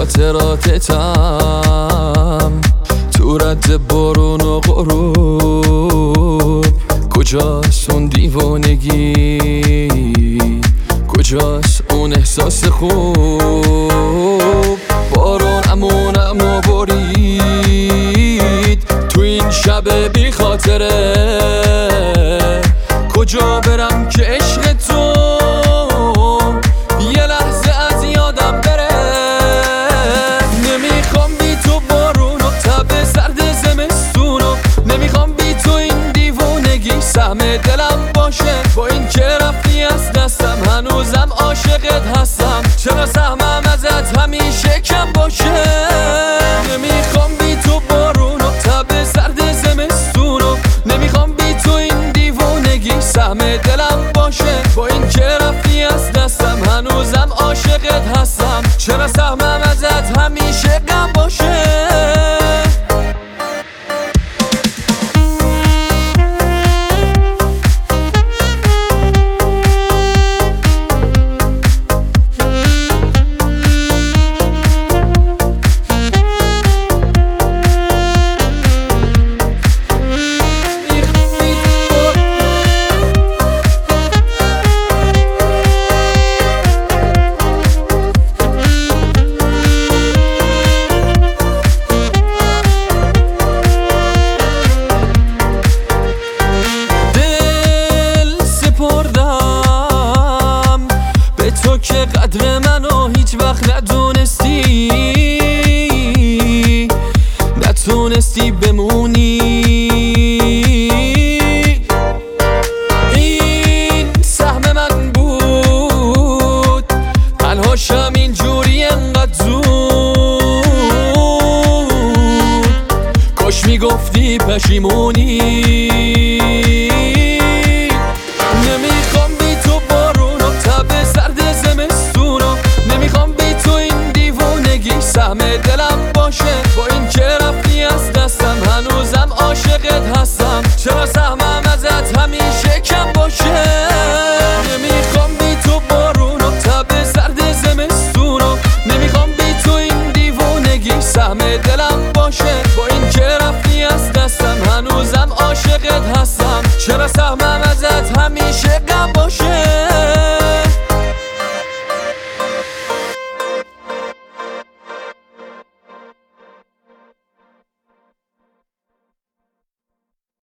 خاطراتتم تو رد بارون و غروب. کجاست اون دیوانگی؟ کجاست اون احساس خوب؟ بارون امونم برید تو این شب بی خاطره. کجا برم که عشق تو یه لحظه از یادم بره؟ نمیخوام بی تو بارون و تب سرد زمستونو، نمیخوام بی تو این دیوونگی سهم دلم باشه. با این که رفتی از دستم هنوزم عاشقت هستم، چرا سهمم ازت همیشه کم باشه؟ نمیخوام بی تو بارون و تب سرد زمستونو، نمیخوام بی تو این دیوونگی سهم دلم باشه. با این که رفتی از دستم هنوزم عاشقت هستم، چرا سهمم ازت همیشه غم باشه؟ تو که قدر منو هیچ وقت نتونستی بمونی. این سهم من بود تنهاشم اینجوری انقدر زود. کاش میگفتی پشیمونی.